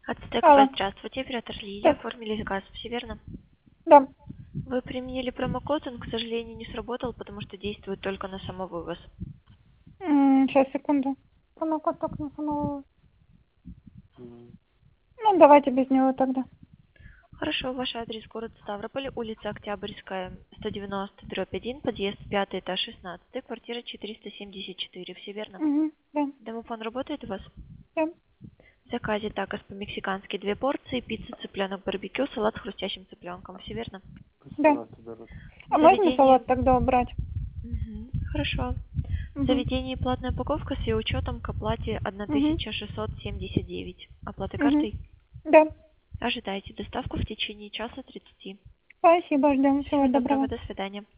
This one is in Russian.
Ацтек, Алло. здравствуйте, оператор Лилия, Да. оформили заказ, все верно? Да. Вы применили промокод, он, к сожалению, не сработал, потому что действует только на самовывоз. Сейчас, секунду. Промокод только на самого. Ну, давайте без него тогда. Хорошо, ваш адрес город Ставрополь, улица Октябрьская, 190/1, подъезд 5, этаж 16, квартира 474, все верно? Угу. Да. Домофон работает у вас? Да. В заказе такос по-мексикански 2 порции, пицца, цыпленок, барбекю, салат с хрустящим цыпленком, все верно? Да. А можно Заведение... салат тогда убрать? Хорошо. В Угу. заведении платная упаковка с ее учетом к оплате Угу. 1679. Оплата Угу. картой? Да. Ожидайте доставку в течение часа 30. Спасибо, ждем. Всего Всего доброго, доброго. до свидания.